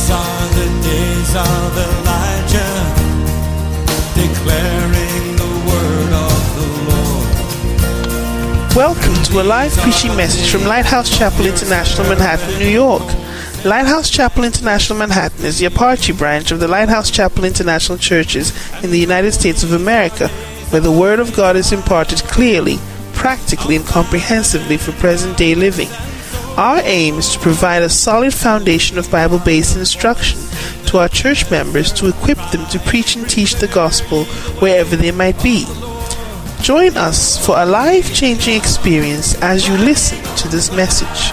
These are the days of Elijah, declaring the word of the Lord. Welcome to a live preaching message from Lighthouse Chapel International, Manhattan, New York. Lighthouse Chapel International Manhattan is the Apache branch of the Lighthouse Chapel International Churches in the United States of America, where the Word of God is imparted clearly, practically, and comprehensively for present-day living. Our aim is to provide a solid foundation of Bible-based instruction to our church members to equip them to preach and teach the gospel wherever they might be. Join us for a life-changing experience as you listen to this message.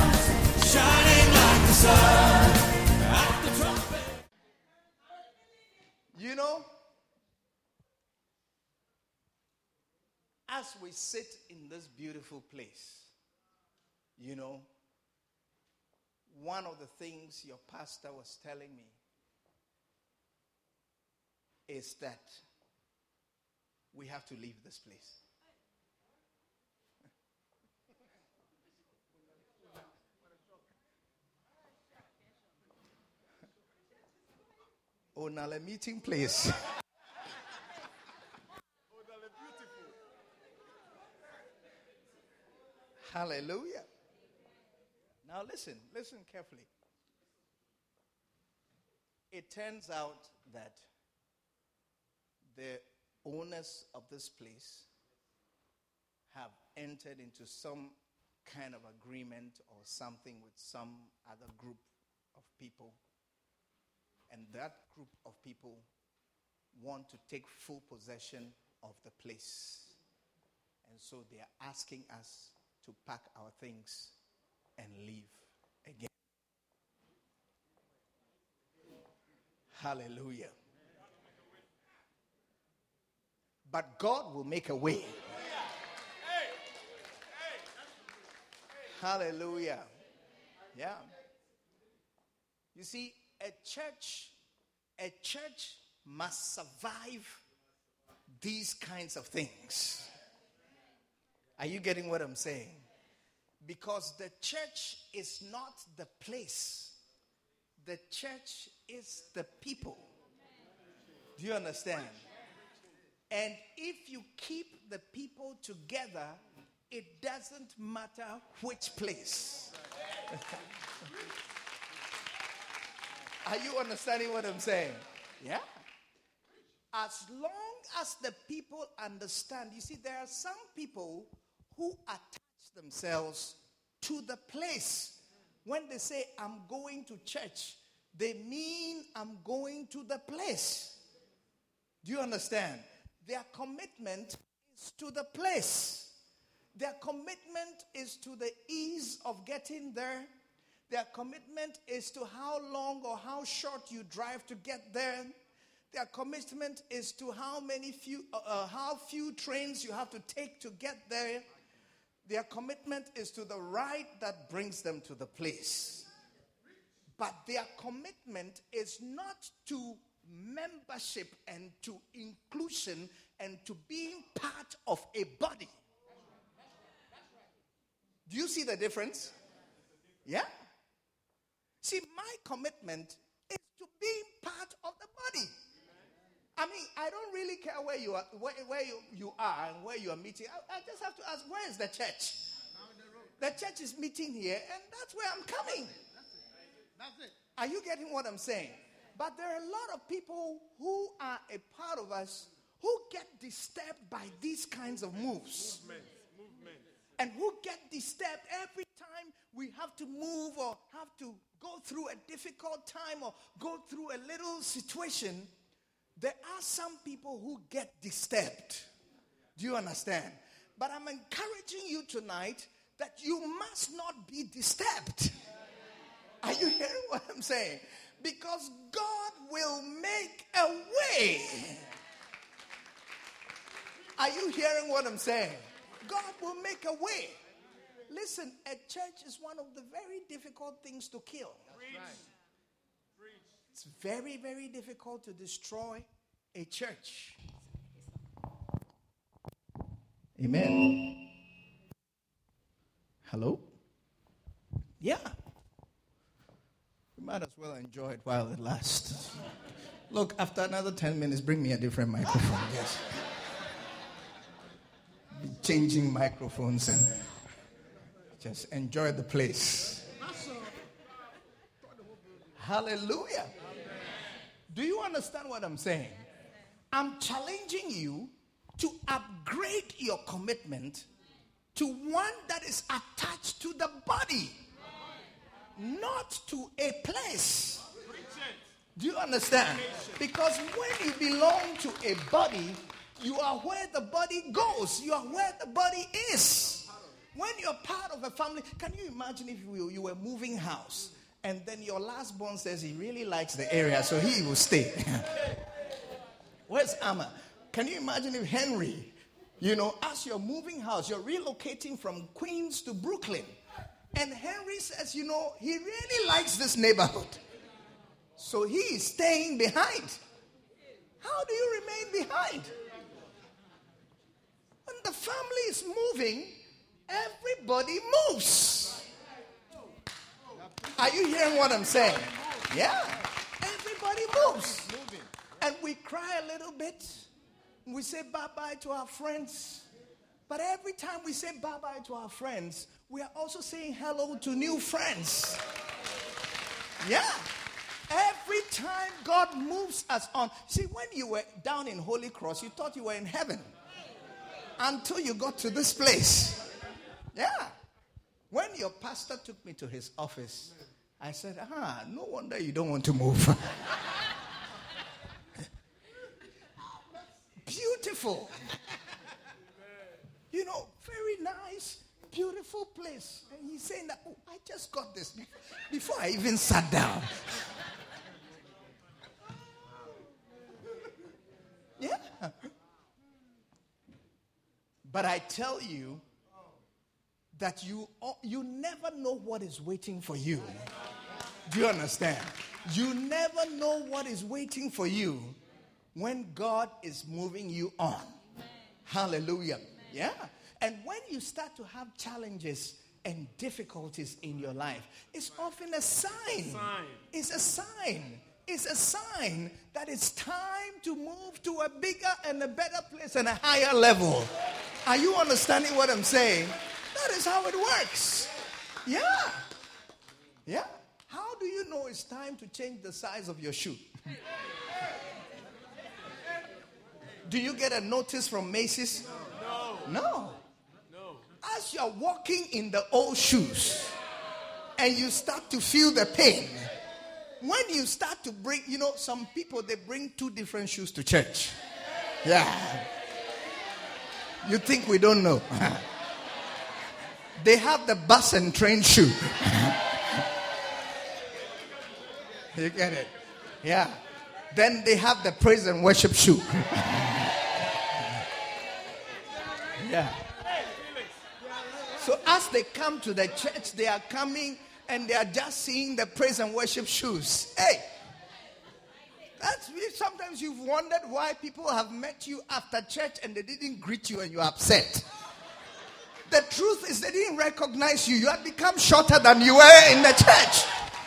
You know, as we sit in this beautiful place, you know, one of the things your pastor was telling me is that we have to leave this place. Oh, now a meeting place. Hallelujah. Now listen carefully. It turns out that the owners of this place have entered into some kind of agreement or something with some other group of people. And that group of people want to take full possession of the place. And so they are asking us to pack our things and leave again. Hallelujah. But God will make a way. Hallelujah. Yeah. You see, a church must survive these kinds of things. Are you getting what I'm saying? Because the church is not the place. The church is the people. Do you understand? And if you keep the people together, it doesn't matter which place. Are you understanding what I'm saying? Yeah. As long as the people understand. You see, there are some people who attach themselves to the place. When they say, I'm going to church, they mean I'm going to the place. Do you understand? Their commitment is to the place. Their commitment is to the ease of getting there. Their commitment is to how long or how short you drive to get there. Their commitment is to how few trains you have to take to get there. Their commitment is to the ride that brings them to the place. But their commitment is not to membership and to inclusion and to being part of a body. Do you see the difference? Yeah. See, my commitment is to being part of the body. I mean, I don't really care where you are, where you are and where you are meeting. I just have to ask, where is the church? The church is meeting here, and that's where I'm coming. That's it. Are you getting what I'm saying? But there are a lot of people who are a part of us who get disturbed by these kinds of moves. Movement. And who get disturbed every time we have to move or have to go through a difficult time or go through a little situation. There are some people who get disturbed. Do you understand? But I'm encouraging you tonight that you must not be disturbed. Are you hearing what I'm saying? Because God will make a way. Are you hearing what I'm saying? God will make a way. Listen, a church is one of the very difficult things to kill. It's very, very difficult to destroy a church. Amen. Hello? Yeah. Might as well enjoy it while it lasts. Look, after another 10 minutes, bring me a different microphone. Yes. Be changing microphones and just enjoy the place. Hallelujah. Do you understand what I'm saying? I'm challenging you to upgrade your commitment to one that is attached to the body, not to a place. Do you understand? Because when you belong to a body, you are where the body goes. You are where the body is. When you're part of a family, can you imagine if you were moving house and then your last born says he really likes the area, so he will stay. Where's Amma? Can you imagine if Henry, as you're moving house, you're relocating from Queens to Brooklyn, and Henry says, he really likes this neighborhood, so he is staying behind. How do you remain behind? When the family is moving, everybody moves. Are you hearing what I'm saying? Yeah. Everybody moves. And we cry a little bit. We say bye-bye to our friends. But every time we say bye-bye to our friends, we are also saying hello to new friends. Yeah. Every time God moves us on. See, when you were down in Holy Cross, you thought you were in heaven. Until you got to this place. Yeah. When your pastor took me to his office, I said, no wonder you don't want to move. Beautiful. Very nice, beautiful place. And he's saying that, I just got this before I even sat down. Yeah. But I tell you that you never know what is waiting for you. Do you understand? You never know what is waiting for you when God is moving you on. Hallelujah. Yeah. And when you start to have challenges and difficulties in your life, it's often a sign. It's a sign. It's a sign that it's time to move to a bigger and a better place and a higher level. Are you understanding what I'm saying? That is how it works. Yeah. Yeah. How do you know it's time to change the size of your shoe? Do you get a notice from Macy's? No. As you're walking in the old shoes and you start to feel the pain, when you start to bring, some people, they bring 2 different shoes to church. Yeah. You think we don't know? They have the bus and train shoe. You get it? Yeah. Then they have the praise and worship shoe. Yeah. So as they come to the church, they are coming and they are just seeing the praise and worship shoes. Hey, sometimes you've wondered why people have met you after church and they didn't greet you and you're upset. The truth is they didn't recognize you. You had become shorter than you were in the church.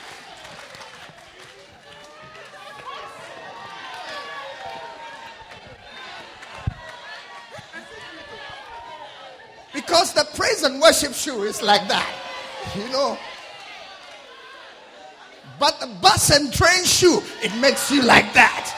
Because the praise and worship shoe is like that, But the bus and train shoe, it makes you like that.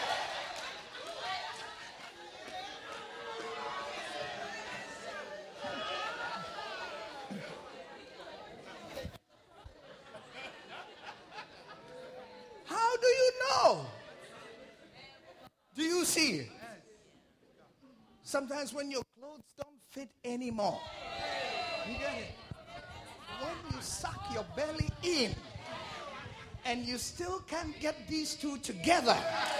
How do you know? Do you see? Sometimes when your clothes don't fit anymore, you get it? When you suck your belly in and you still can't get these two together,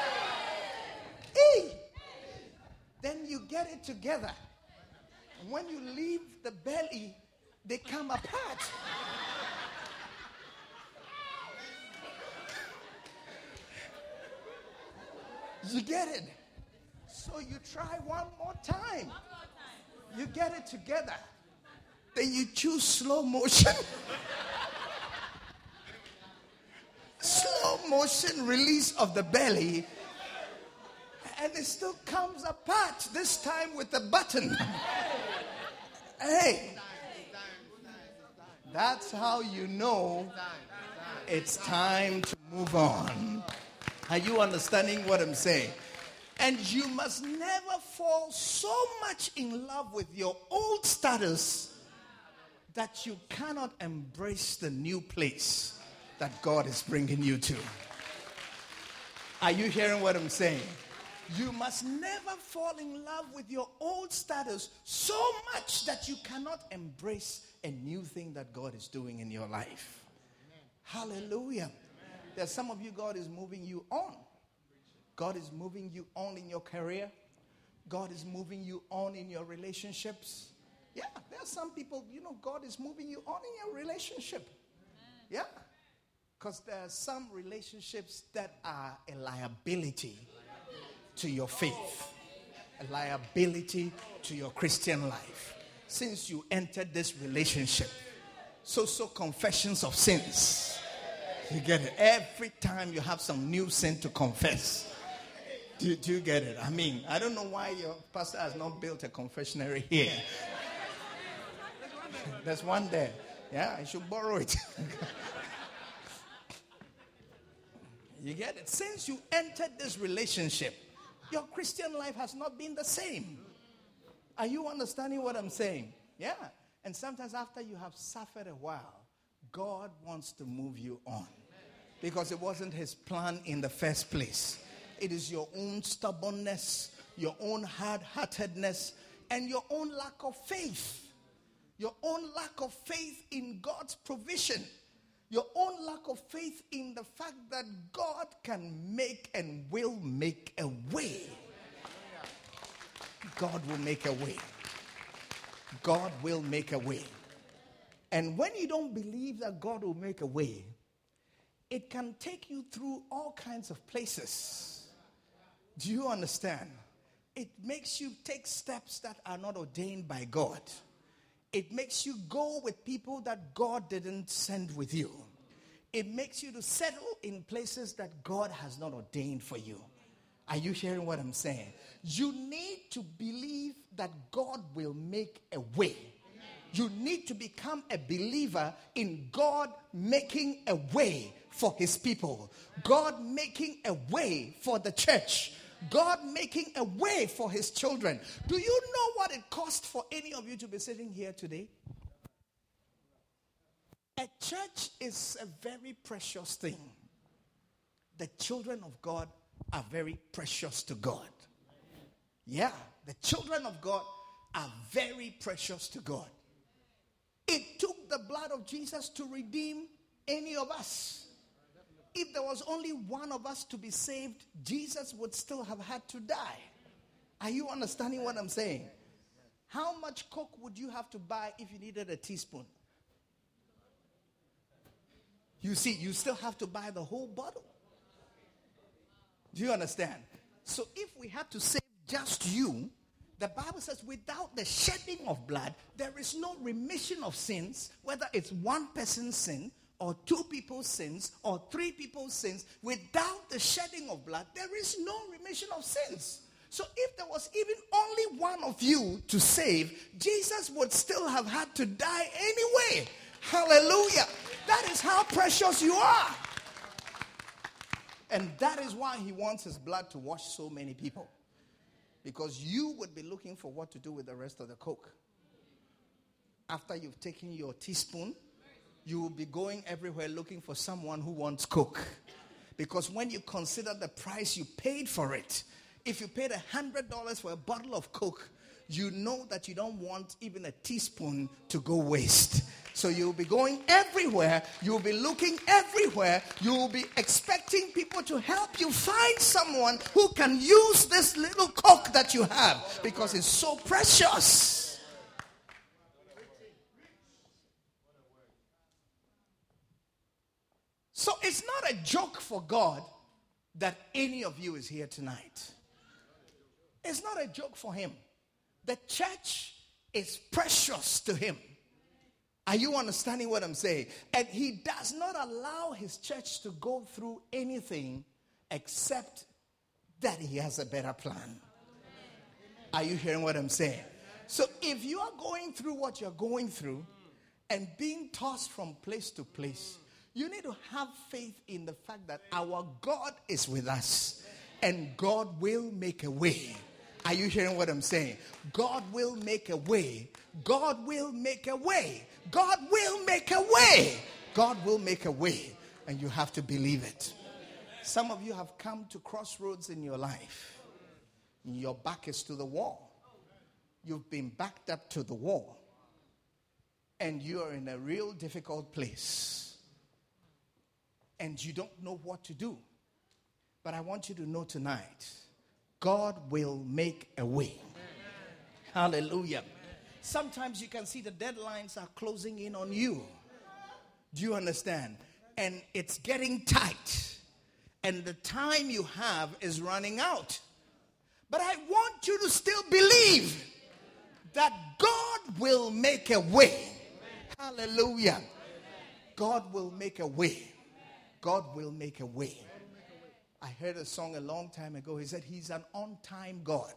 then you get it together. And when you leave the belly, they come apart. You get it? So you try one more time. You get it together. Then you choose slow motion. motion release of the belly, and it still comes apart, this time with a button. Hey, that's how you know it's time to move on. Are you understanding what I'm saying? And you must never fall so much in love with your old status that you cannot embrace the new place that God is bringing you to. Are you hearing what I'm saying? You must never fall in love with your old status so much that you cannot embrace a new thing that God is doing in your life. Amen. Hallelujah. Amen. There's some of you, God is moving you on. God is moving you on in your career. God is moving you on in your relationships. Yeah, there are some people, God is moving you on in your relationship. Yeah. Because there are some relationships that are a liability to your faith, a liability to your Christian life. Since you entered this relationship, so confessions of sins. You get it? Every time you have some new sin to confess. Do you get it? I mean, I don't know why your pastor has not built a confessionary here. There's one there. Yeah, I should borrow it. You get it? Since you entered this relationship, your Christian life has not been the same. Are you understanding what I'm saying? Yeah. And sometimes after you have suffered a while, God wants to move you on. Because it wasn't his plan in the first place. It is your own stubbornness, your own hard-heartedness, and your own lack of faith. Your own lack of faith in God's provision. Your own lack of faith in the fact that God can make and will make a way. God will make a way. God will make a way. And when you don't believe that God will make a way, it can take you through all kinds of places. Do you understand? It makes you take steps that are not ordained by God. It makes you go with people that God didn't send with you. It makes you to settle in places that God has not ordained for you. Are you hearing what I'm saying? You need to believe that God will make a way. You need to become a believer in God making a way for his people. God making a way for the church. God making a way for his children. Do you know what it cost for any of you to be sitting here today? A church is a very precious thing. The children of God are very precious to God. Yeah, the children of God are very precious to God. It took the blood of Jesus to redeem any of us. If there was only one of us to be saved, Jesus would still have had to die. Are you understanding what I'm saying? How much Coke would you have to buy if you needed a teaspoon? You see, you still have to buy the whole bottle. Do you understand? So if we had to save just you, the Bible says without the shedding of blood, there is no remission of sins, whether it's one person's sin, or two people's sins, or three people's sins. Without the shedding of blood, there is no remission of sins. So if there was even only one of you to save, Jesus would still have had to die anyway. Hallelujah. That is how precious you are. And that is why he wants his blood to wash so many people. Because you would be looking for what to do with the rest of the Coke. After you've taken your teaspoon, you will be going everywhere looking for someone who wants Coke. Because when you consider the price you paid for it, if you paid $100 for a bottle of Coke, you know that you don't want even a teaspoon to go waste. So you'll be going everywhere. You'll be looking everywhere. You'll be expecting people to help you find someone who can use this little Coke that you have because it's so precious. So it's not a joke for God that any of you is here tonight. It's not a joke for him. The church is precious to him. Are you understanding what I'm saying? And he does not allow his church to go through anything except that he has a better plan. Are you hearing what I'm saying? So if you are going through what you're going through and being tossed from place to place, you need to have faith in the fact that our God is with us and God will make a way. Are you hearing what I'm saying? God will make a way. God will make a way. God will make a way. God will make a way. And you have to believe it. Some of you have come to crossroads in your life. Your back is to the wall. You've been backed up to the wall. And you are in a real difficult place. And you don't know what to do. But I want you to know tonight, God will make a way. Hallelujah. Sometimes you can see the deadlines are closing in on you. Do you understand? And it's getting tight. And the time you have is running out. But I want you to still believe that God will make a way. Hallelujah. God will make a way. God will make a way. I heard a song a long time ago. He said he's an on-time God.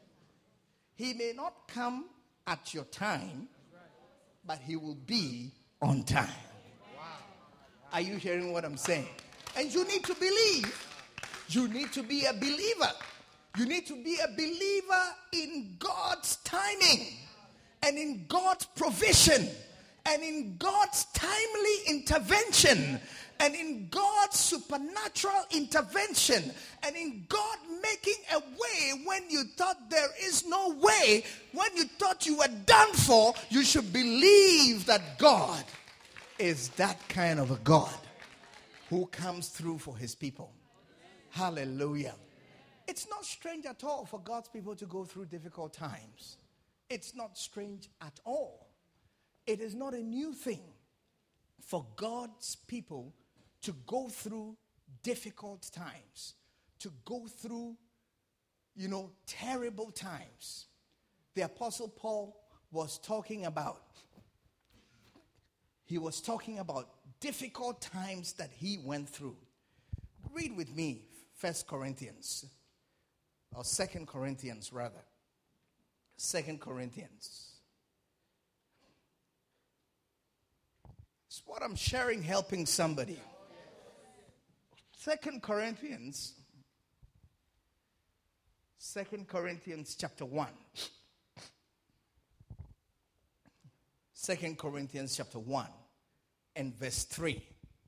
He may not come at your time, but he will be on time. Are you hearing what I'm saying? And you need to believe. You need to be a believer. You need to be a believer in God's timing and in God's provision and in God's timely intervention and in God's supernatural intervention and in God making a way when you thought there is no way, when you thought you were done for. You should believe that God is that kind of a God who comes through for his people. Hallelujah. It's not strange at all for God's people to go through difficult times. It's not strange at all. It is not a new thing for God's people to go through difficult times, to go through, terrible times. The Apostle Paul was talking about difficult times that he went through. Read with me 1 Corinthians, or 2 Corinthians rather. 2 Corinthians. It's what I'm sharing, helping somebody. 2 Corinthians chapter 1. 2 Corinthians chapter 1 and verse 3.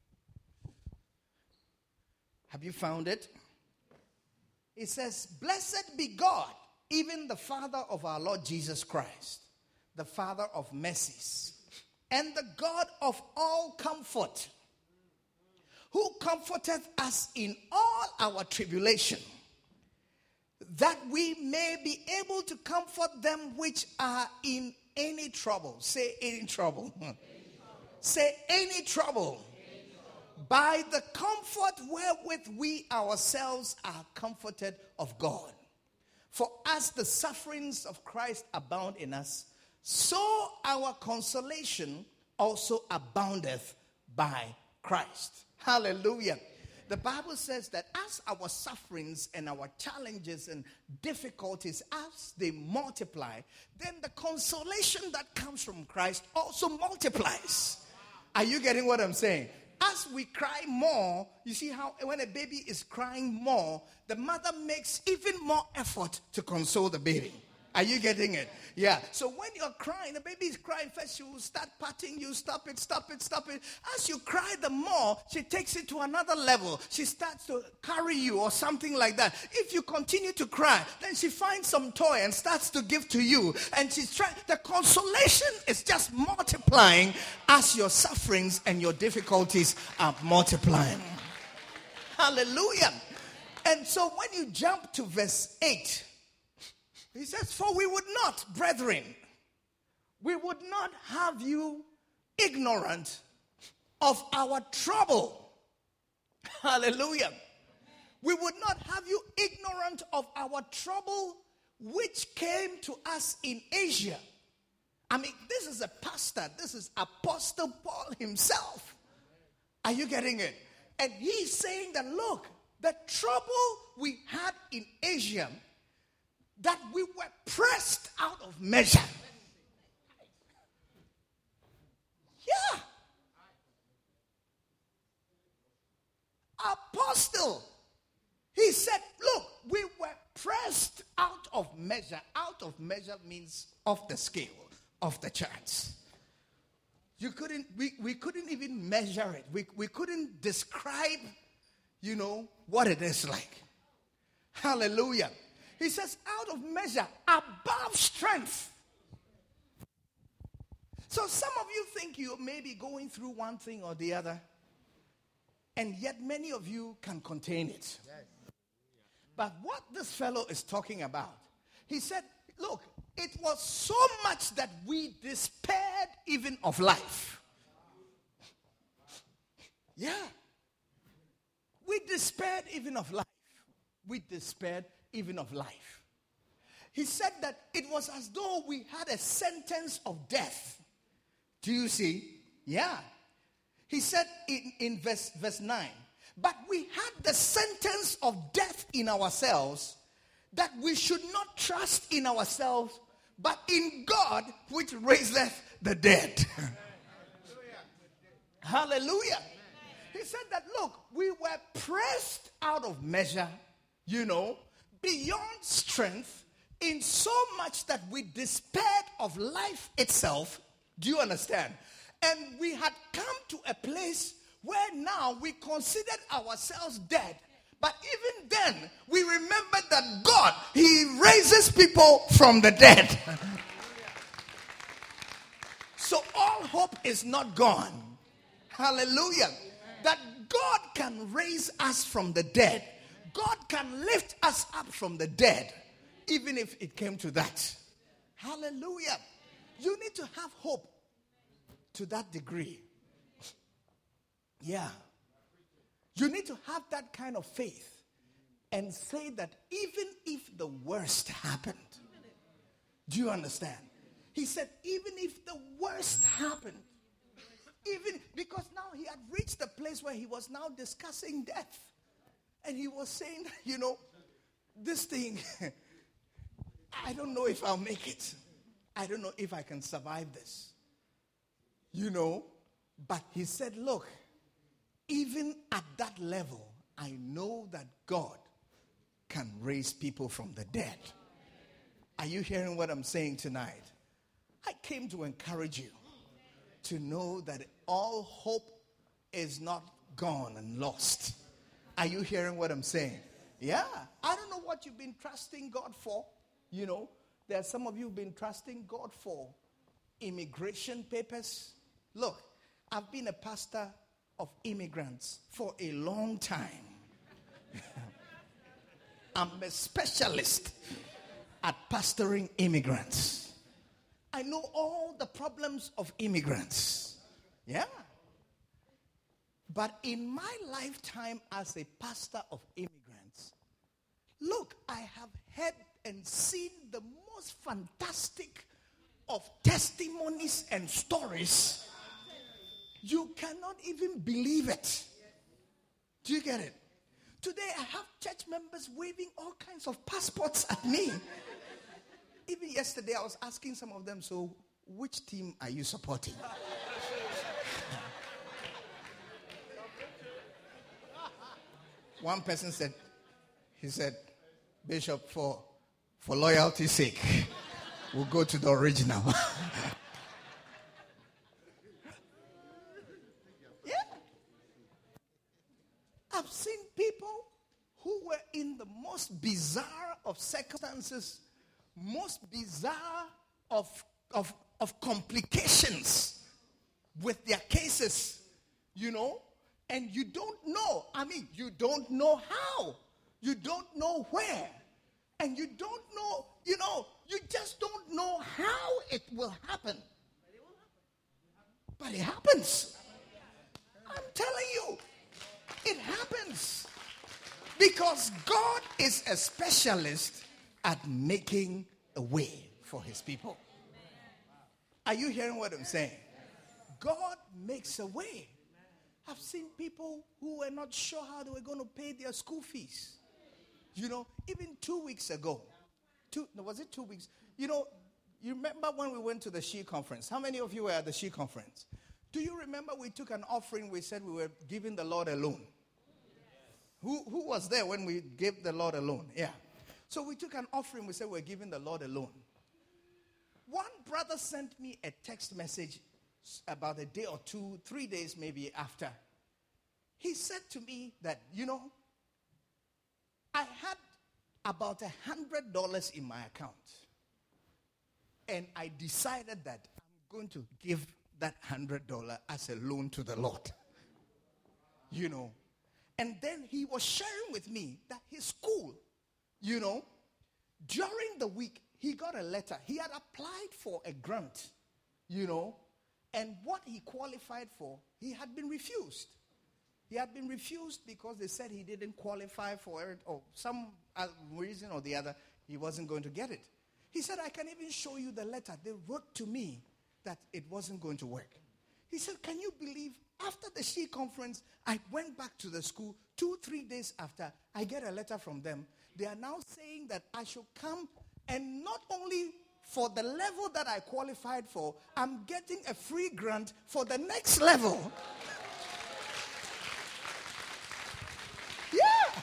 Have you found it? It says, "Blessed be God, even the Father of our Lord Jesus Christ, the Father of mercies, and the God of all comfort, who comforteth us in all our tribulation, that we may be able to comfort them which are in any trouble." Say any trouble. Say any trouble. By the comfort wherewith we ourselves are comforted of God. For as the sufferings of Christ abound in us, so our consolation also aboundeth by Christ. Hallelujah. The Bible says that as our sufferings and our challenges and difficulties, as they multiply, then the consolation that comes from Christ also multiplies. Are you getting what I'm saying? As we cry more, you see how when a baby is crying more, the mother makes even more effort to console the baby. Are you getting it? Yeah. So when you're crying, the baby is crying, first you will start patting you, stop it. As you cry, the more, she takes it to another level. She starts to carry you or something like that. If you continue to cry, then she finds some toy and starts to give to you. And she's trying. The consolation is just multiplying as your sufferings and your difficulties are multiplying. Hallelujah. And so when you jump to verse 8, he says, "For we would not, brethren, we would not have you ignorant of our trouble." Hallelujah. We would not have you ignorant of our trouble which came to us in Asia. I mean, this is a pastor. This is Apostle Paul himself. Are you getting it? And he's saying that, look, the trouble we had in Asia, that we were pressed out of measure. Yeah. Apostle, he said, look, we were pressed out of measure. Out of measure means off the scale, off the charts. We couldn't even measure it. We couldn't describe, what it is like. Hallelujah. He says, out of measure, above strength. So some of you think you may be going through one thing or the other, and yet many of you can contain it. But what this fellow is talking about, he said, look, it was so much that we despaired even of life. Yeah. We despaired even of life. We despaired even of life. He said that it was as though we had a sentence of death. Do you see? Yeah. He said in verse 9, but we had the sentence of death in ourselves, that we should not trust in ourselves, but in God which raiseth the dead. Hallelujah. He said that, look, we were pressed out of measure, beyond strength, in so much that we despaired of life itself. Do you understand? And we had come to a place where now we considered ourselves dead. But even then, we remembered that God, He raises people from the dead. So all hope is not gone. Hallelujah. That God can raise us from the dead. God can lift us up from the dead, even if it came to that. Hallelujah. You need to have hope to that degree. Yeah. You need to have that kind of faith and say that even if the worst happened, do you understand? He said, even if the worst happened, even because now he had reached the place where he was now discussing death. And he was saying, this thing, I don't know if I'll make it. I don't know if I can survive this. But he said, look, even at that level, I know that God can raise people from the dead. Are you hearing what I'm saying tonight? I came to encourage you to know that all hope is not gone and lost. Are you hearing what I'm saying? Yeah. I don't know what you've been trusting God for. There are some of you who've been trusting God for immigration papers. Look, I've been a pastor of immigrants for a long time. I'm a specialist at pastoring immigrants. I know all the problems of immigrants. Yeah. But in my lifetime as a pastor of immigrants, look, I have heard and seen the most fantastic of testimonies and stories. You cannot even believe it. Do you get it? Today I have church members waving all kinds of passports at me. Even yesterday I was asking some of them, so which team are you supporting? One person said, Bishop, for loyalty's sake, we'll go to the original. Yeah. I've seen people who were in the most bizarre of circumstances, most bizarre of complications with their cases, and you don't know. You don't know how. You don't know where. And you don't know, you just don't know how it will happen. But it happens. I'm telling you, it happens. Because God is a specialist at making a way for his people. Are you hearing what I'm saying? God makes a way. I've seen people who were not sure how they were going to pay their school fees. You know, even 2 weeks ago. Was it 2 weeks? You know, you remember when we went to the She Conference? How many of you were at the She Conference? Do you remember we took an offering? We said we were giving the Lord a loan. Who was there when we gave the Lord a loan? Yeah. So we took an offering. We said we're giving the Lord a loan. One brother sent me a text message about a day or 2, 3 days maybe after. He said to me that, you know, I had about $100 in my account. And I decided that I'm going to give that $100 as a loan to the Lord. You know. And then he was sharing with me that his school, you know, during the week, he got a letter. He had applied for a grant, you know, and what he qualified for, he had been refused. He had been refused because they said he didn't qualify for it, or some reason or the other, he wasn't going to get it. He said, I can even show you the letter. They wrote to me that it wasn't going to work. He said, can you believe, after the She Conference, I went back to the school 2-3 days after, I get a letter from them. They are now saying that I should come, and not only for the level that I qualified for, I'm getting a free grant for the next level. Yeah.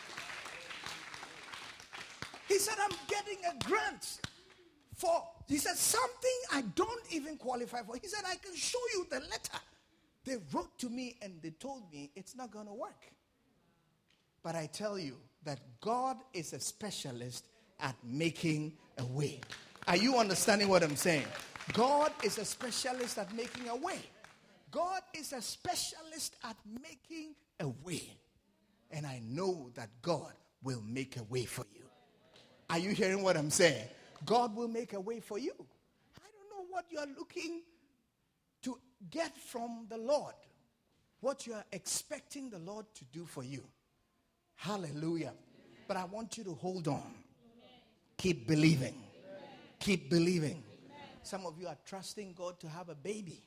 He said, I'm getting a grant for, he said, something I don't even qualify for. He said, I can show you the letter. They wrote to me and they told me it's not going to work. But I tell you that God is a specialist at making a way. Are you understanding what I'm saying? God is a specialist at making a way. God is a specialist at making a way. And I know that God will make a way for you. Are you hearing what I'm saying? God will make a way for you. I don't know what you are looking to get from the Lord. What you are expecting the Lord to do for you. Hallelujah. But I want you to hold on. Keep believing. Keep believing. Some of you are trusting God to have a baby.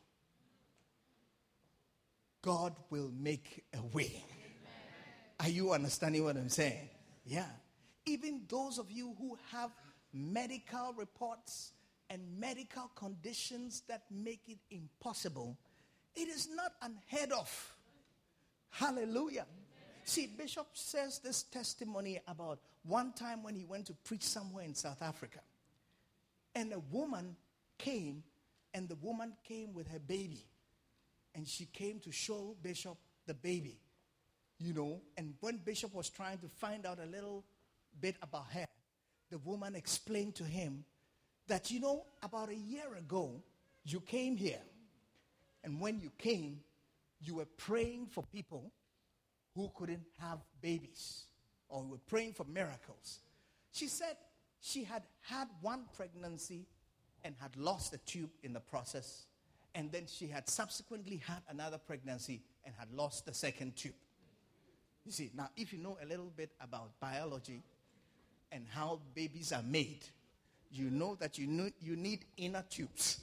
God will make a way. Are you understanding what I'm saying? Yeah. Even those of you who have medical reports and medical conditions that make it impossible, it is not unheard of. Hallelujah. See, Bishop says this testimony about one time when he went to preach somewhere in South Africa. And a woman came, and the woman came with her baby. And she came to show Bishop the baby, you know. And when Bishop was trying to find out a little bit about her, the woman explained to him that, you know, about a year ago, you came here. And when you came, you were praying for people who couldn't have babies, or were praying for miracles. She said she had had one pregnancy and had lost a tube in the process. And then she had subsequently had another pregnancy and had lost the second tube. You see, now if you know a little bit about biology and how babies are made, you know that you need inner tubes.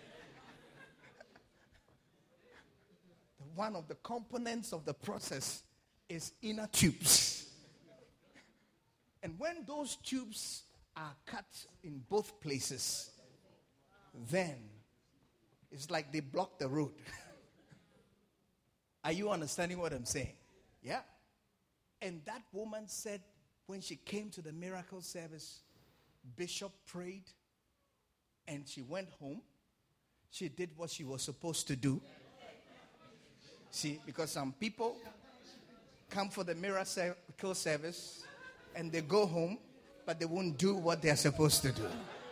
One of the components of the process is inner tubes. And when those tubes are cut in both places, then it's like they block the road. Are you understanding what I'm saying? Yeah. And that woman said when she came to the miracle service, Bishop prayed and she went home. She did what she was supposed to do. See, because some people come for the miracle service and they go home, but they won't do what they're supposed to do.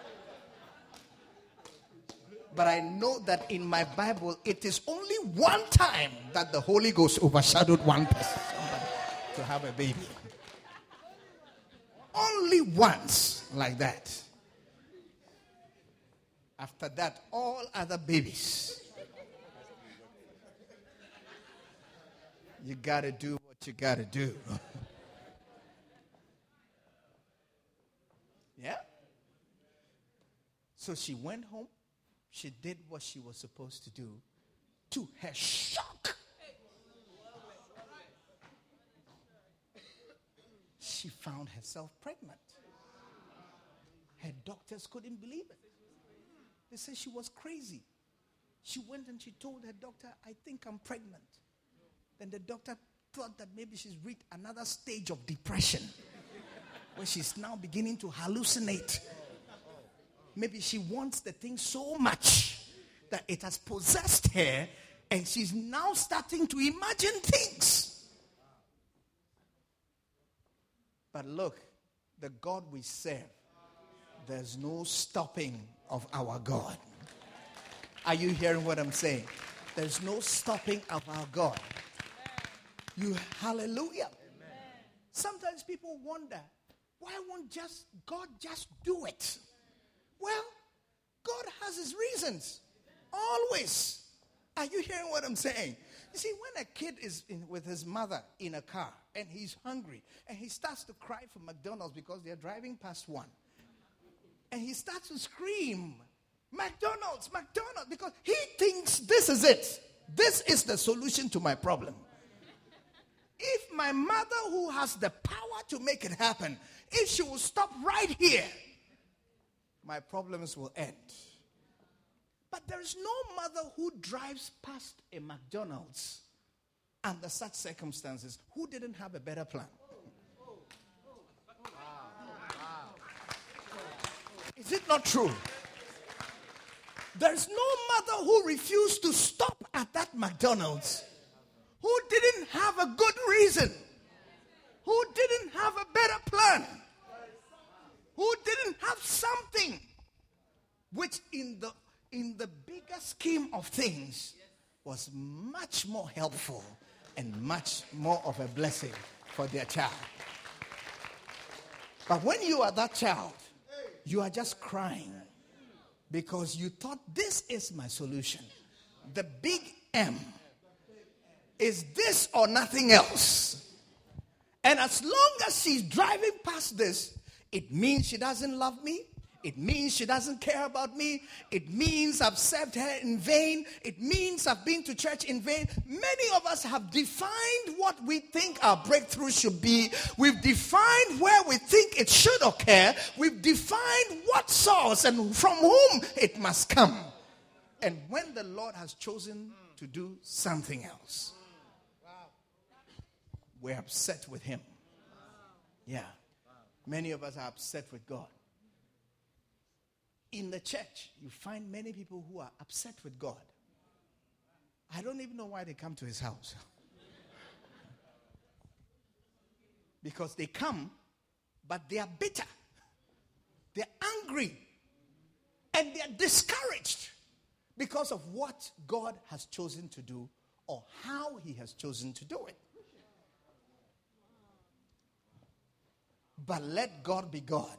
But I know that in my Bible, it is only one time that the Holy Ghost overshadowed one person to have a baby. Only once like that. After that, all other babies. You got to do what you got to do. Yeah? So she went home she did what she was supposed to do. To her shock, she found herself pregnant. Her doctors couldn't believe it. They said she was crazy. She went and she told her doctor, I think I'm pregnant. Then the doctor thought that maybe she's reached another stage of depression where she's now beginning to hallucinate. Maybe she wants the thing so much that it has possessed her and she's now starting to imagine things. But look, the God we serve, there's no stopping of our God. Are you hearing what I'm saying? There's no stopping of our God. Hallelujah. Sometimes people wonder, why won't God just do it? Well, God has his reasons. Always. Are you hearing what I'm saying? You see, when a kid is with his mother in a car and he's hungry and he starts to cry for McDonald's because they're driving past one, and he starts to scream, McDonald's, McDonald's, because he thinks this is it. This is the solution to my problem. If my mother, who has the power to make it happen, if she will stop right here, my problems will end. But there is no mother who drives past a McDonald's under such circumstances who didn't have a better plan. Is it not true? There's no mother who refused to stop at that McDonald's who didn't have a good reason, who didn't have a better plan, who didn't have something which in the bigger scheme of things was much more helpful and much more of a blessing for their child. But when you are that child, you are just crying because you thought this is my solution. The big M is this or nothing else. And as long as she's driving past this, it means she doesn't love me. It means she doesn't care about me. It means I've served her in vain. It means I've been to church in vain. Many of us have defined what we think our breakthrough should be. We've defined where we think it should occur. We've defined what source and from whom it must come. And when the Lord has chosen to do something else, we're upset with him. Yeah. Many of us are upset with God. In the church, you find many people who are upset with God. I don't even know why they come to his house. Because they come, but they are bitter. They're angry. And they're discouraged because of what God has chosen to do or how he has chosen to do it. But let God be God.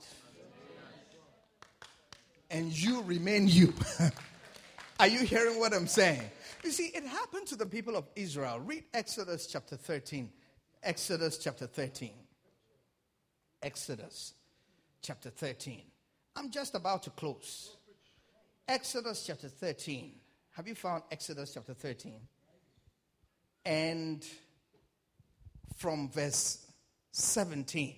And you remain you. Are you hearing what I'm saying? You see, it happened to the people of Israel. Read Exodus chapter 13. Exodus chapter 13. Exodus chapter 13. I'm just about to close. Exodus chapter 13. Have you found Exodus chapter 13? And from verse 17.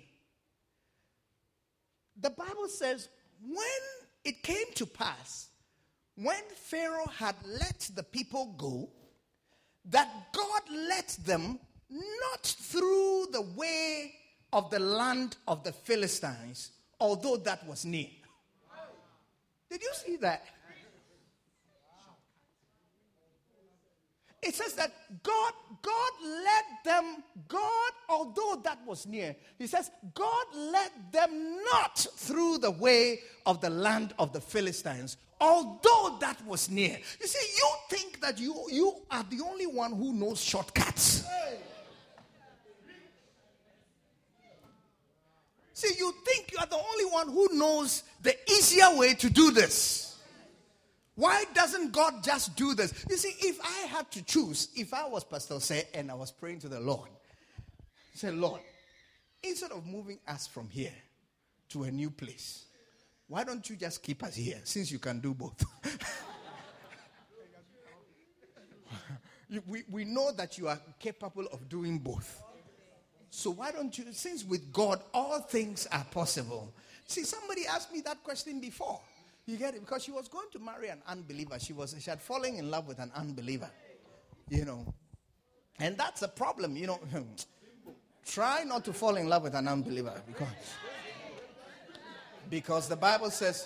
The Bible says, when it came to pass, when Pharaoh had let the people go, that God led them not through the way of the land of the Philistines, although that was near. Did you see that? It says that God led them, although that was near. He says, God led them not through the way of the land of the Philistines, although that was near. You see, you think that you are the only one who knows shortcuts. See, you think you are the only one who knows the easier way to do this. Why doesn't God just do this? You see, if I had to choose, if I was Pastor Say and I was praying to the Lord, say, Lord, instead of moving us from here to a new place, why don't you just keep us here since you can do both? We know that you are capable of doing both. So why don't you, since with God all things are possible. See, somebody asked me that question before. You get it? Because she was going to marry an unbeliever. She had fallen in love with an unbeliever. You know. And that's a problem, you know. Try not to fall in love with an unbeliever because the Bible says,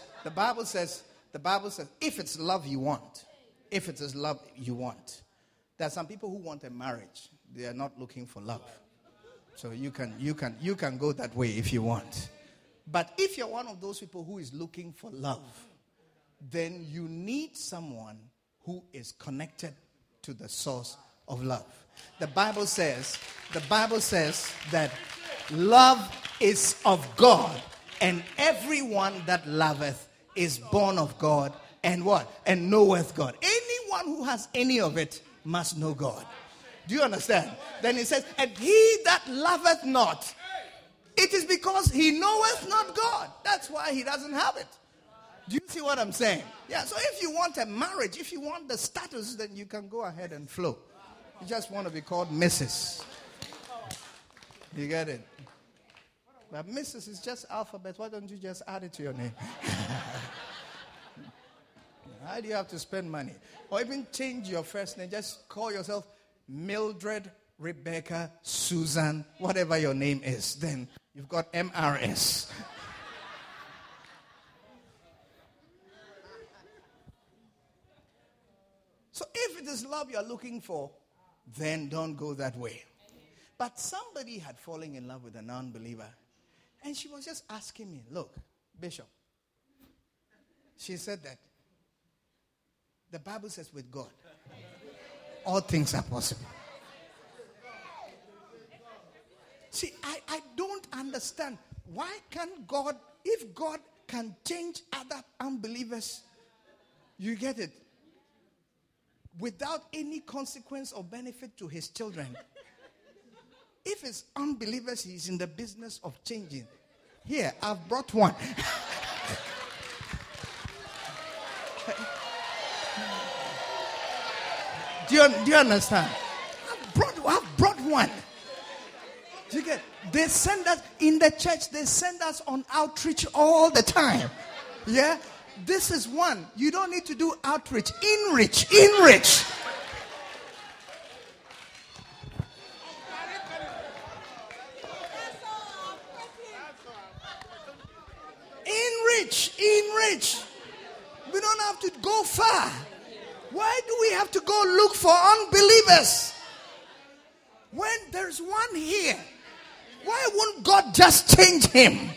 if it's love you want, there are some people who want a marriage. They are not looking for love. So you can go that way if you want. But if you're one of those people who is looking for love, then you need someone who is connected to the source of love. The Bible says that love is of God, and everyone that loveth is born of God, and what? And knoweth God. Anyone who has any of it must know God. Do you understand? Then it says, and he that loveth not, it is because he knoweth not God. That's why he doesn't have it. Do you see what I'm saying? Yeah, so if you want a marriage, if you want the status, then you can go ahead and flow. You just want to be called Mrs. You get it? But Mrs. is just alphabet. Why don't you just add it to your name? Why do you have to spend money? Or even change your first name. Just call yourself Mildred, Rebecca, Susan, whatever your name is. Then you've got MRS. So if it is love you're looking for, then don't go that way. But somebody had fallen in love with a non-believer. And she was just asking me, look, Bishop, she said that the Bible says with God, all things are possible. See, I don't understand. Why can't God, if God can change other unbelievers, you get it, without any consequence or benefit to his children. If it's unbelievers, he's in the business of changing. Here, I've brought one. Do you understand? I've brought one. Do you get? They send us in the church. They send us on outreach all the time. Yeah. This is one. You don't need to do outreach. Enrich. Enrich. Enrich. We don't have to go far. Why do we have to go look for unbelievers? When there's one here, why won't God just change him?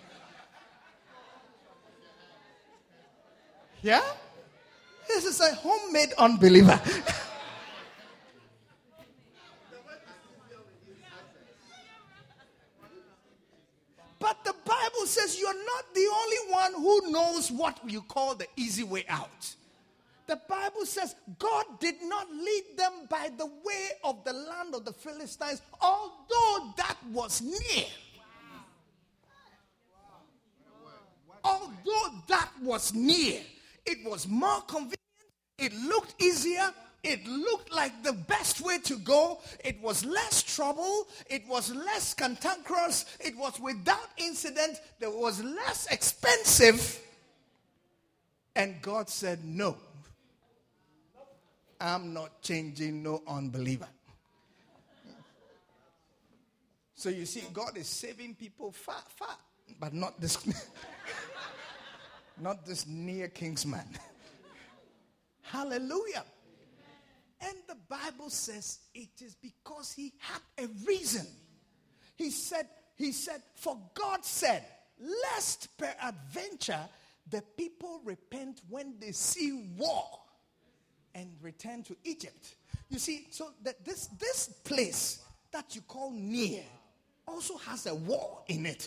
Yeah? This is a homemade unbeliever. But the Bible says you're not the only one who knows what you call the easy way out. The Bible says God did not lead them by the way of the land of the Philistines, although that was near. Although that was near, it was more convenient, it looked easier, it looked like the best way to go, it was less trouble, it was less cantankerous, it was without incident, it was less expensive. And God said, no, I'm not changing no unbeliever. So you see, God is saving people far, but not this, not this near Kingsman. Hallelujah. And the Bible says it is because he had a reason. He said, for God said, lest peradventure the people repent when they see war and return to Egypt. You see, so that this place that you call near also has a war in it.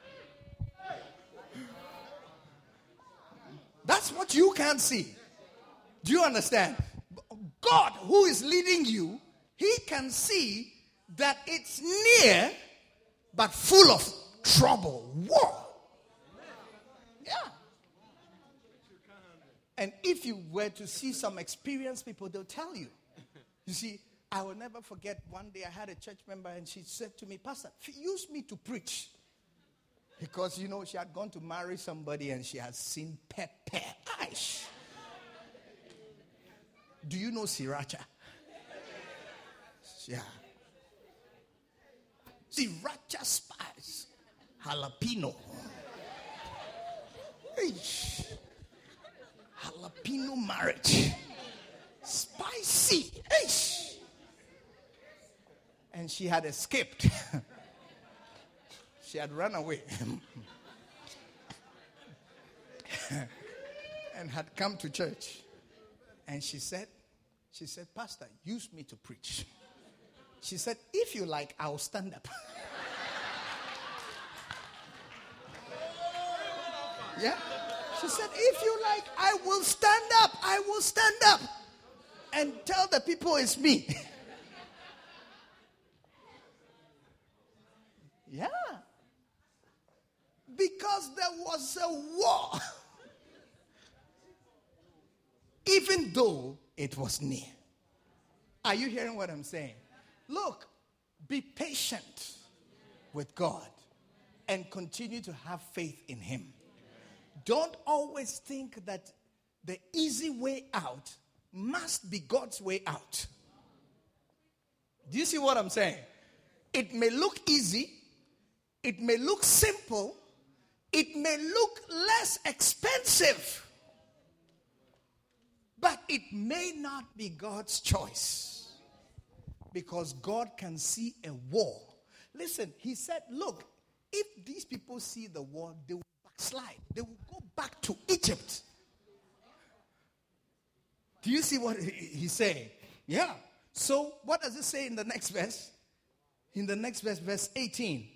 That's what you can't see. Do you understand? God, who is leading you, he can see that it's near but full of trouble, war. Yeah. And if you were to see some experienced people, they'll tell you You see, I will never forget one day I had a church member and she said to me, Pastor, use me to preach. Because, she had gone to marry somebody and she had seen pepper. Aish. Do you know sriracha? Yeah. Sriracha spice. Jalapeno. Aish. Jalapeno marriage. Spicy. Aish. And she had escaped. She had run away. And had come to church. And she said, Pastor, use me to preach. She said, if you like, I'll stand up. Yeah. She said, if you like, I will stand up. I will stand up. And tell the people it's me. Yeah. Because there was a war. Even though it was near. Are you hearing what I'm saying? Look, be patient with God and continue to have faith in Him. Don't always think that the easy way out must be God's way out. Do you see what I'm saying? It may look easy. It may look simple. It may look less expensive. But it may not be God's choice. Because God can see a war. Listen, He said, look, if these people see the war, they will backslide. They will go back to Egypt. Do you see what He's saying? Yeah. So, what does it say in the next verse? In the next verse, verse 18.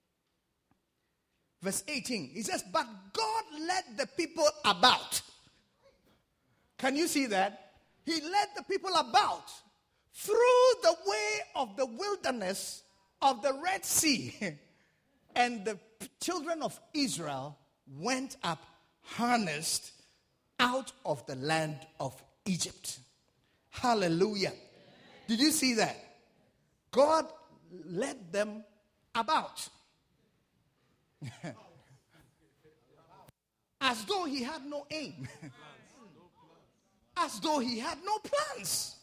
Verse 18. He says, but God led the people about. Can you see that? He led the people about through the way of the wilderness of the Red Sea. And the children of Israel went up harnessed out of the land of Egypt. Hallelujah. Did you see that? God led them about. As though He had no aim. As though He had no plans.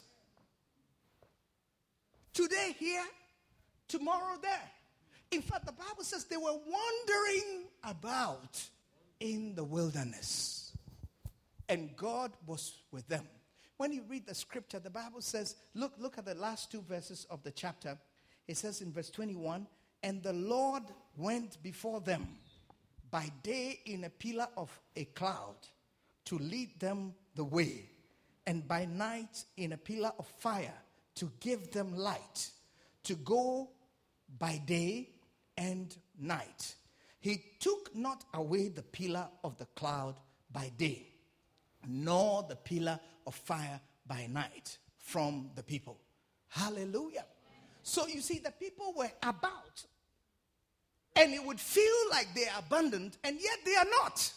Today here, tomorrow there. In fact, the Bible says they were wandering about in the wilderness. And God was with them. When you read the scripture, the Bible says, look at the last two verses of the chapter. It says in verse 21, and the Lord went before them by day in a pillar of a cloud to lead them the way, and by night in a pillar of fire to give them light, to go by day and night. He took not away the pillar of the cloud by day, nor the pillar of fire by night from the people. Hallelujah. So you see, the people were about. And it would feel like they are abundant, and yet they are not.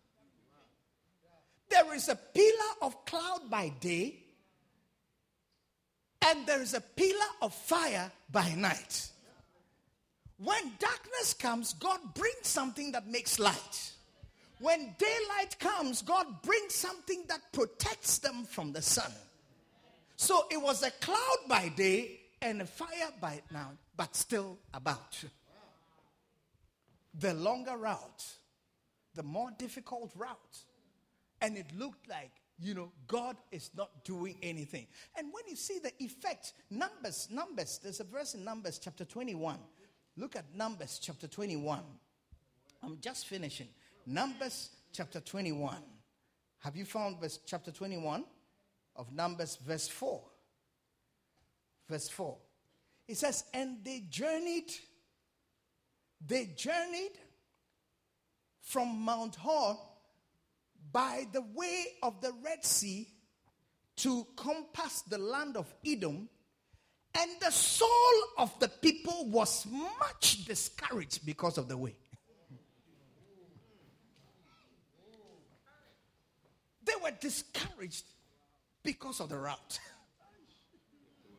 There is a pillar of cloud by day, and there is a pillar of fire by night. When darkness comes, God brings something that makes light. When daylight comes, God brings something that protects them from the sun. So it was a cloud by day and a fire by night, but still about. The longer route, the more difficult route. And it looked like, God is not doing anything. And when you see the effect, Numbers, there's a verse in Numbers chapter 21. Look at Numbers chapter 21. I'm just finishing. Numbers chapter 21. Have you found chapter 21 of Numbers verse 4? Verse 4. It says, and they journeyed from Mount Hor by the way of the Red Sea to compass the land of Edom, and the soul of the people was much discouraged because of the way. They were discouraged because of the route.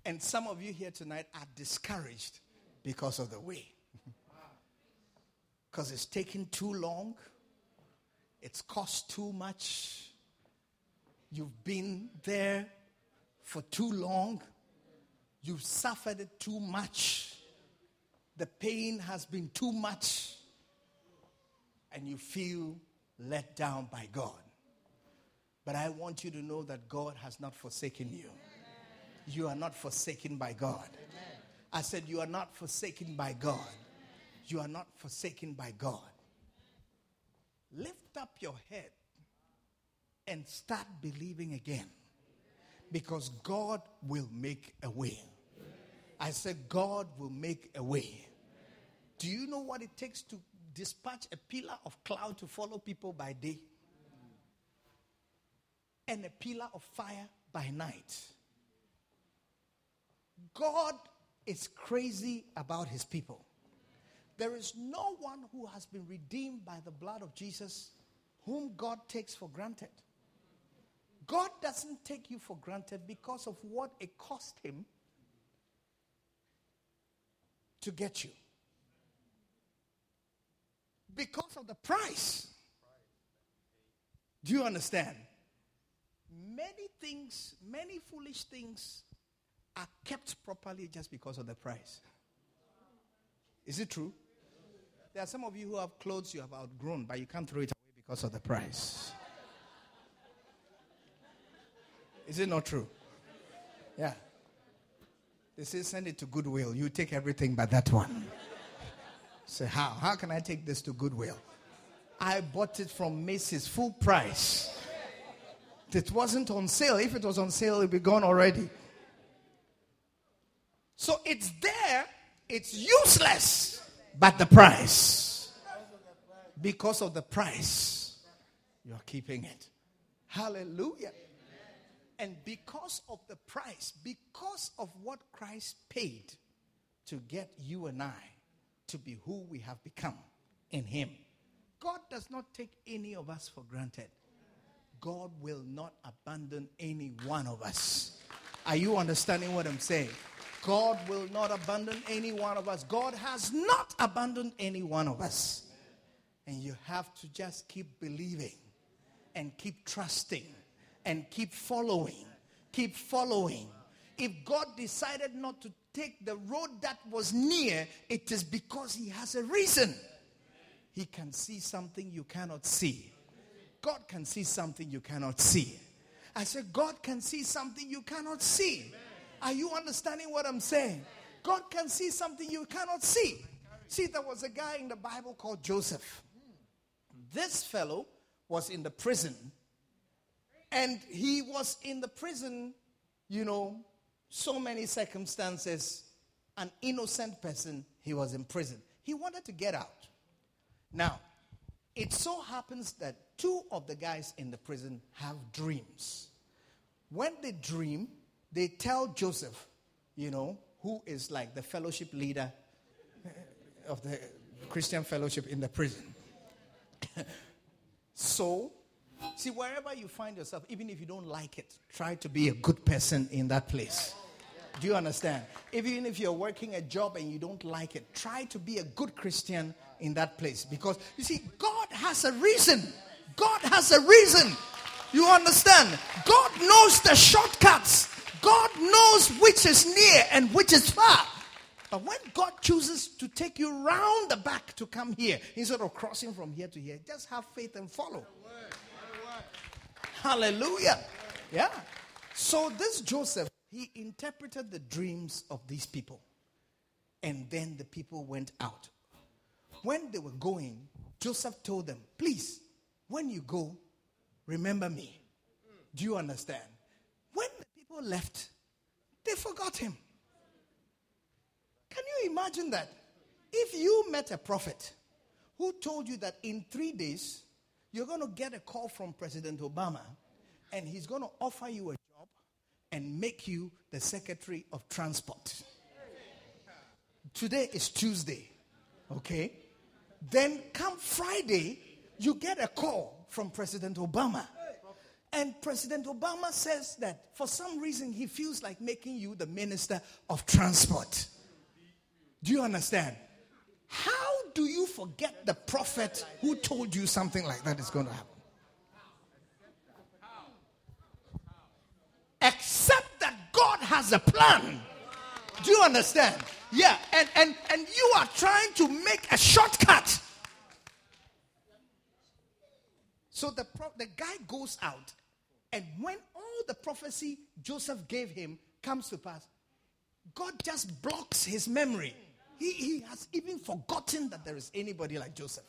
And some of you here tonight are discouraged because of the way. Because it's taken too long. It's cost too much. You've been there for too long. You've suffered it too much. The pain has been too much. And you feel let down by God. But I want you to know that God has not forsaken you. You are not forsaken by God. I said you are not forsaken by God. You are not forsaken by God. Lift up your head and start believing again. Because God will make a way. I said God will make a way. Do you know what it takes to dispatch a pillar of cloud to follow people by day? And a pillar of fire by night. God is crazy about his people. There is no one who has been redeemed by the blood of Jesus whom God takes for granted. God doesn't take you for granted because of what it cost him to get you. Because of the price. Do you understand? Many things, many foolish things are kept properly just because of the price. Is it true? There are some of you who have clothes you have outgrown, but you can't throw it away because of the price. Is it not true? Yeah. They say send it to Goodwill. You take everything but that one. Say, how? How can I take this to Goodwill? I bought it from Macy's full price. It wasn't on sale. If it was on sale, it would be gone already. So it's there. It's useless. But the price. Because of the price, you are keeping it. Hallelujah. And because of the price, because of what Christ paid to get you and I to be who we have become in him, God does not take any of us for granted. God will not abandon any one of us. Are you understanding what I'm saying? God will not abandon any one of us. God has not abandoned any one of us. And you have to just keep believing and keep trusting and keep following. Keep following. If God decided not to take the road that was near, it is because he has a reason. He can see something you cannot see. God can see something you cannot see. I said, God can see something you cannot see. Are you understanding what I'm saying? God can see something you cannot see. See, there was a guy in the Bible called Joseph. This fellow was in the prison. And he was in the prison, so many circumstances. An innocent person, he was in prison. He wanted to get out. Now, it so happens that two of the guys in the prison have dreams. When they dream, they tell Joseph, who is like the fellowship leader of the Christian fellowship in the prison. So, see, wherever you find yourself, even if you don't like it, try to be a good person in that place. Do you understand? Even if you're working a job and you don't like it, try to be a good Christian in that place. Because, you see, God has a reason. God has a reason. You understand? God knows the shortcuts. God knows which is near and which is far. But when God chooses to take you round the back to come here, instead of crossing from here to here, just have faith and follow. Hallelujah. Yeah. So this Joseph, he interpreted the dreams of these people. And then the people went out. When they were going, Joseph told them, please, when you go, remember me. Do you understand? When the people left, they forgot him. Can you imagine that? If you met a prophet who told you that in 3 days, you're going to get a call from President Obama and he's going to offer you a job and make you the Secretary of Transport. Today is Tuesday, okay? Then come Friday, you get a call from President Obama And President Obama says that for some reason he feels like making you the Minister of Transport. Do you understand? How do you forget the prophet who told you something like that is going to happen? Except that God has a plan. Do you understand? Yeah, and you are trying to make a shortcut. So the guy goes out, and when all the prophecy Joseph gave him comes to pass, God just blocks his memory. He has even forgotten that there is anybody like Joseph.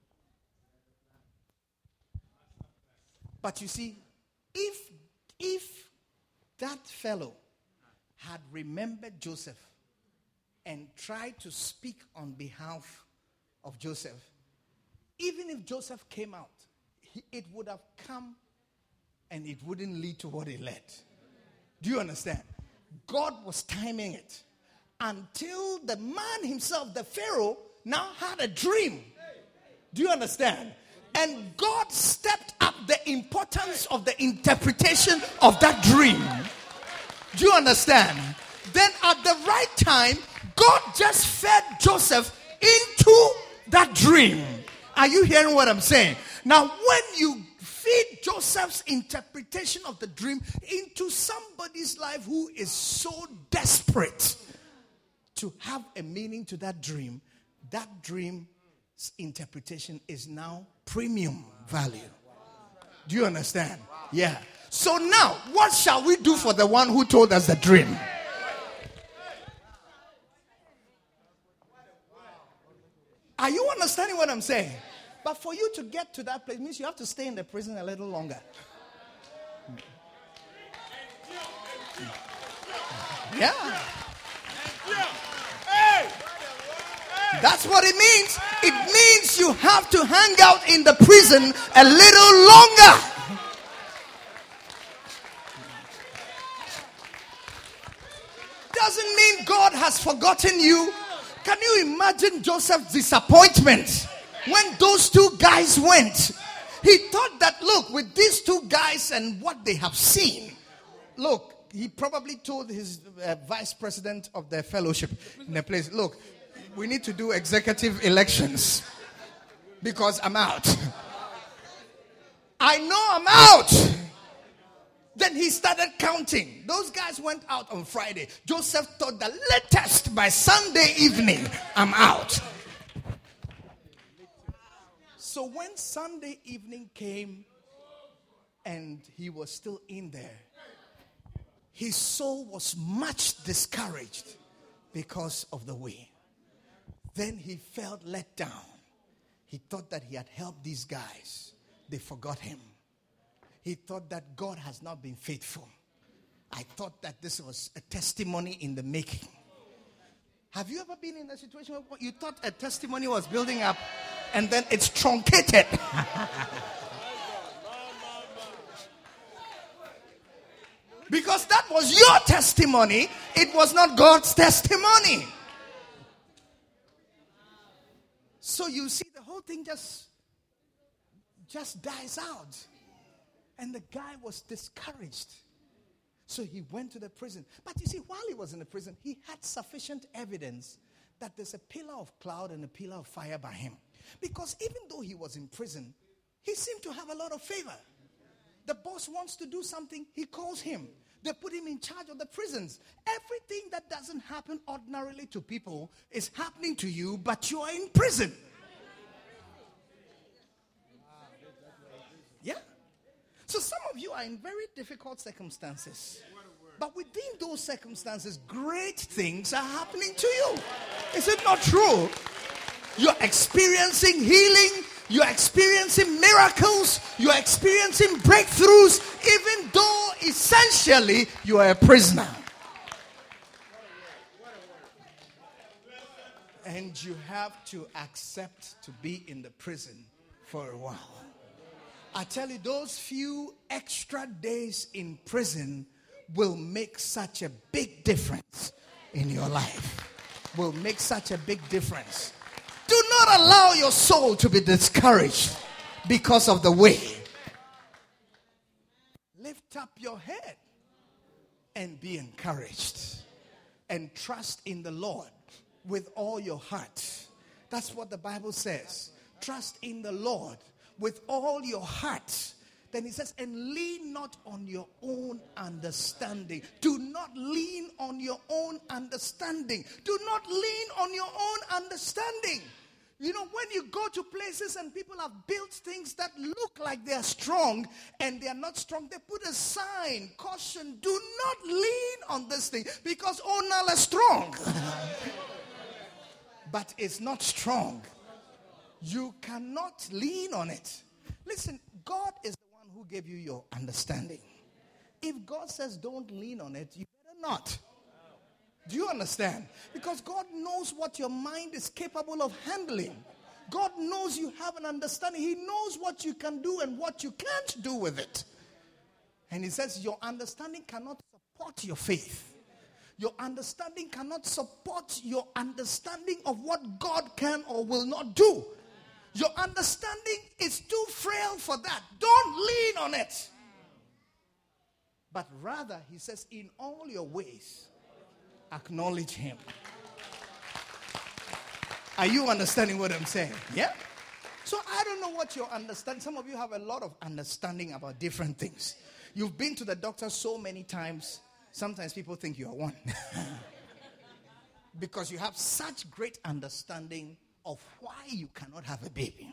But you see, if that fellow had remembered Joseph and tried to speak on behalf of Joseph, even if Joseph came out, it would have come and it wouldn't lead to what it led. Do you understand? God was timing it until the man himself, the Pharaoh, now had a dream. Do you understand? And God stepped up the importance of the interpretation of that dream. Do you understand? Then at the right time, God just fed Joseph into that dream. Are you hearing what I'm saying? Now, when you feed Joseph's interpretation of the dream into somebody's life who is so desperate to have a meaning to that dream's interpretation is now premium value. Do you understand? Yeah. So now, what shall we do for the one who told us the dream? Are you understanding what I'm saying? But for you to get to that place means you have to stay in the prison a little longer. Yeah. That's what it means. It means you have to hang out in the prison a little longer. Doesn't mean God has forgotten you. Can you imagine Joseph's disappointment when those two guys went? He thought that, look, with these two guys and what they have seen, look, he probably told his vice president of the fellowship in the place, look, we need to do executive elections because I'm out. I know I'm out. Then he started counting. Those guys went out on Friday. Joseph thought the latest by Sunday evening, I'm out. So when Sunday evening came and he was still in there, his soul was much discouraged because of the way. Then he felt let down. He thought that he had helped these guys. They forgot him. He thought that God has not been faithful. I thought that this was a testimony in the making. Have you ever been in a situation where you thought a testimony was building up and then it's truncated? Because that was your testimony. It was not God's testimony. So you see, the whole thing just dies out. And the guy was discouraged. So he went to the prison. But you see, while he was in the prison, he had sufficient evidence that there's a pillar of cloud and a pillar of fire by him. Because even though he was in prison, he seemed to have a lot of favor. The boss wants to do something, he calls him. They put him in charge of the prisons. Everything that doesn't happen ordinarily to people is happening to you, but you are in prison. Yeah? So some of you are in very difficult circumstances. But within those circumstances, great things are happening to you. Is it not true? You're experiencing healing. You're experiencing miracles. You're experiencing breakthroughs, even though essentially you are a prisoner. And you have to accept to be in the prison for a while. I tell you, those few extra days in prison will make such a big difference in your life. Will make such a big difference. Do not allow your soul to be discouraged because of the way. Lift up your head and be encouraged. And trust in the Lord with all your heart. That's what the Bible says. Trust in the Lord with all your heart. Then he says, and lean not on your own understanding. Do not lean on your own understanding. Do not lean on your own understanding. You know, when you go to places and people have built things that look like they are strong and they are not strong, they put a sign, caution, do not lean on this thing because Onal is strong. But it's not strong. You cannot lean on it. Listen, God is the one who gave you your understanding. If God says don't lean on it, you better not. Do you understand? Because God knows what your mind is capable of handling. God knows you have an understanding. He knows what you can do and what you can't do with it. And he says your understanding cannot support your faith. Your understanding cannot support your understanding of what God can or will not do. Your understanding is too frail for that. Don't lean on it. But rather, he says, in all your ways, acknowledge him. Are you understanding what I'm saying? Yeah? So I don't know what your understanding. Some of you have a lot of understanding about different things. You've been to the doctor so many times. Sometimes people think you are one. Because you have such great understanding of why you cannot have a baby.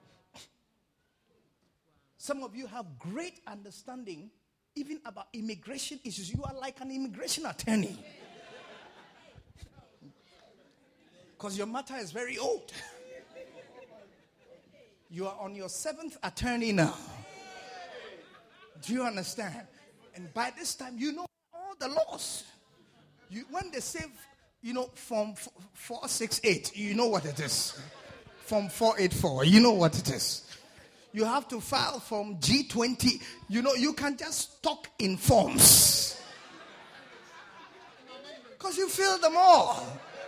Some of you have great understanding even about immigration issues. You are like an immigration attorney. Because your matter is very old. You are on your 7th attorney now. Do you understand? And by this time, you know all the laws. When they say, Form 468, you know what it is. Form 484, you know what it is. You have to file Form G20. You can just talk in forms. Because you fill them all.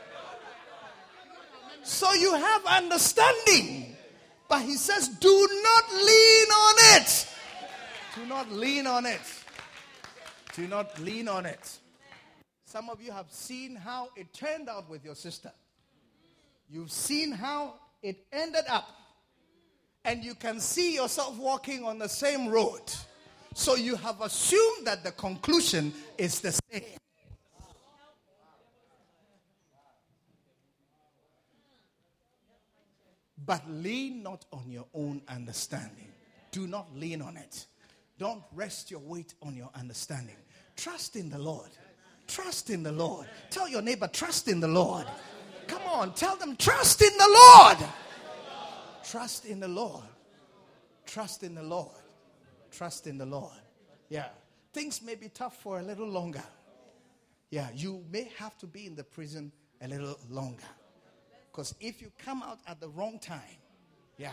So you have understanding. But he says, do not lean on it. Do not lean on it. Do not lean on it. Some of you have seen how it turned out with your sister. You've seen how it ended up. And you can see yourself walking on the same road. So you have assumed that the conclusion is the same. But lean not on your own understanding. Do not lean on it. Don't rest your weight on your understanding. Trust in the Lord. Trust in the Lord. Tell your neighbor, trust in the Lord. Come on, tell them, trust in the Lord. Trust in the Lord. Trust in the Lord. Trust in the Lord. Yeah. Things may be tough for a little longer. Yeah, you may have to be in the prison a little longer. Because if you come out at the wrong time, yeah.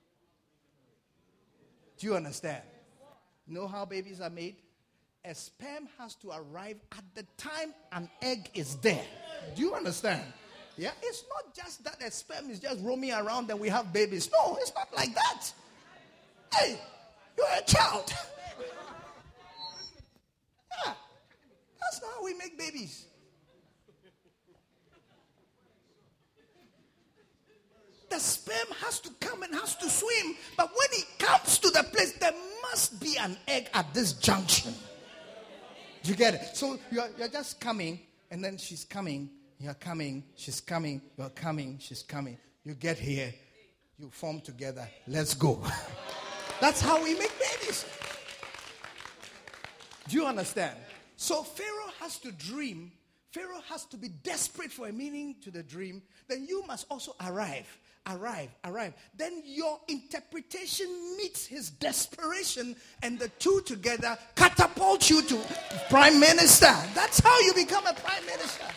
Do you understand? You know how babies are made? A sperm has to arrive at the time an egg is there. Do you understand? Yeah, it's not just that a sperm is just roaming around and we have babies. No, it's not like that. Hey, you're a child. Yeah, that's not how we make babies. The sperm has to come and has to swim. But when it comes to the place, there must be an egg at this junction. Do you get it? So you're just coming, and then she's coming, you're coming, she's coming, you're coming, she's coming. You get here, you form together, let's go. That's how we make babies. Do you understand? So Pharaoh has to dream. Pharaoh has to be desperate for a meaning to the dream. Then you must also arrive. Then your interpretation meets his desperation, and the two together catapult you to prime minister. That's how you become a prime minister.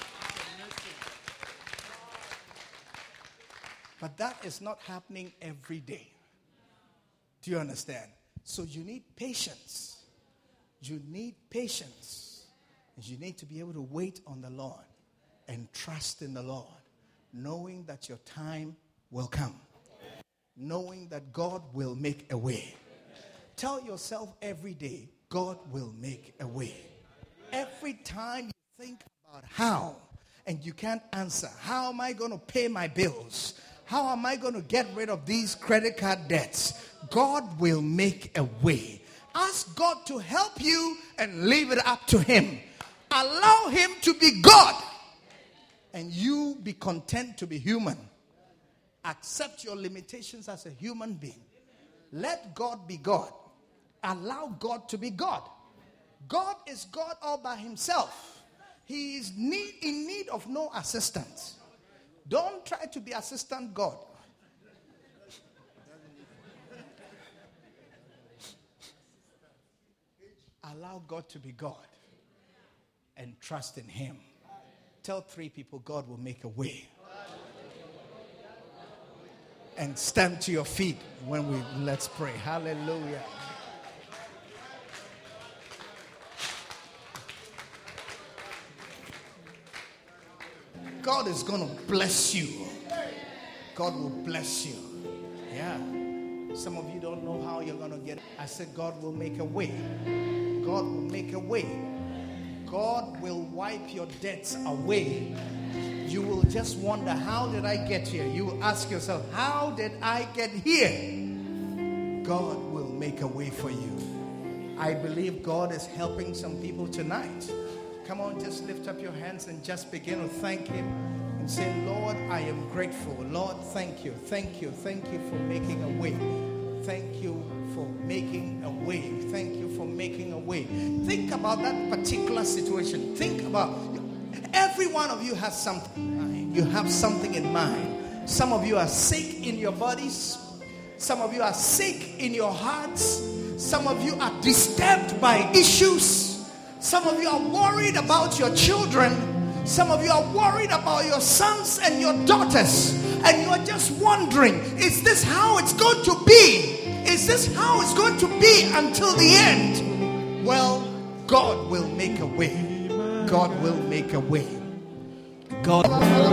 But that is not happening every day. Do you understand? So you need patience. You need patience. You need to be able to wait on the Lord and trust in the Lord, knowing that your time will come. Knowing that God will make a way. Tell yourself every day, God will make a way. Every time you think about how, and you can't answer, how am I going to pay my bills? How am I going to get rid of these credit card debts? God will make a way. Ask God to help you and leave it up to him. Allow him to be God. And you be content to be human. Accept your limitations as a human being. Let God be God. Allow God to be God. God is God all by himself. He is in need of no assistance. Don't try to be assistant God. Allow God to be God and trust in him. Tell 3 people, God will make a way. And stand to your feet when let's pray. Hallelujah. God is going to bless you. God will bless you. Yeah. Some of you don't know how you're going to get it. I said God will make a way. God will make a way. God will wipe your debts away. You will just wonder, how did I get here? You will ask yourself, how did I get here? God will make a way for you. I believe God is helping some people tonight. Come on, just lift up your hands and just begin to thank him and say, Lord, I am grateful. Lord, thank you. Thank you. Thank you for making a way. Thank you for making a way. Thank you for making a way. Think about that particular situation. Think about, every one of you has something. You have something in mind. Some of you are sick in your bodies. Some of you are sick in your hearts. Some of you are disturbed by issues. Some of you are worried about your children. Some of you are worried about your sons and your daughters. And you are just wondering, is this how it's going to be? Is this how it's going to be until the end? Well, God will make a way. God will make a way. God will make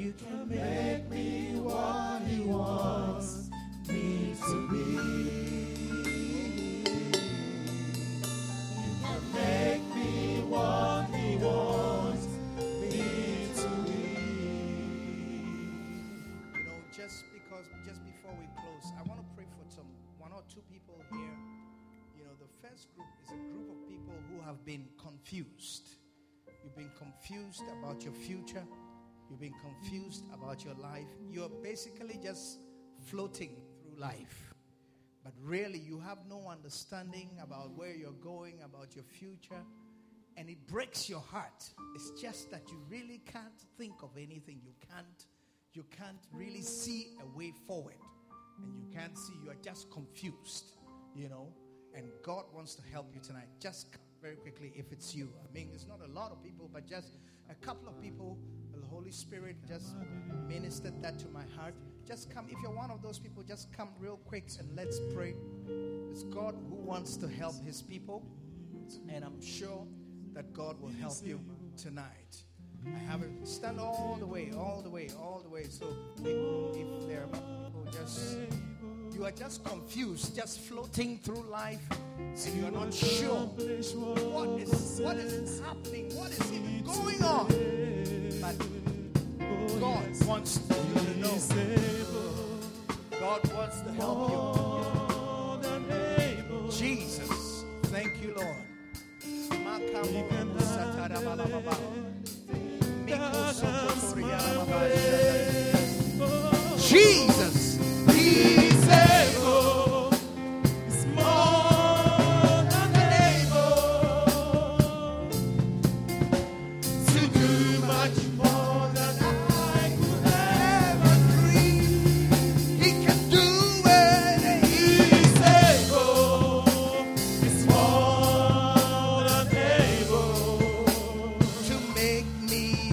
You can make me what He wants me to be. You can make me what He wants me to be. You know, just before we close, I want to pray for one or two people here. You know, the first group is a group of people who have been confused. You've been confused about your future. You've been confused about your life. You're basically just floating through life. But really, you have no understanding about where you're going, about your future. And it breaks your heart. It's just that you really can't think of anything. You can't really see a way forward. And you can't see. You are just confused, you know. And God wants to help you tonight. Just come very quickly if it's you. I mean, it's not a lot of people, but just a couple of people. The Holy Spirit just ministered that to my heart. Just come. If you're one of those people, just come real quick and let's pray. It's God who wants to help His people. And I'm sure that God will help you tonight. I have it. Stand all the way. So if there are people you are just confused, just floating through life, and you are not sure what is happening, what is even going on. But God wants you to know. God wants to help you. Jesus, thank you, Lord. Jesus, He's able. He's more than able to do much more than I could ever dream. He can do it. He's able. He's more than able to make me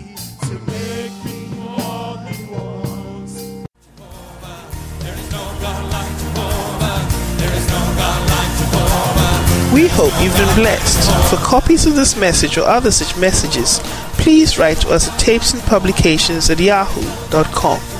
what He wants. There is no God like Jehovah. There is no God like Jehovah. We hope you've been blessed. For copies of this message or other such messages, please write to us at tapesandpublications@yahoo.com.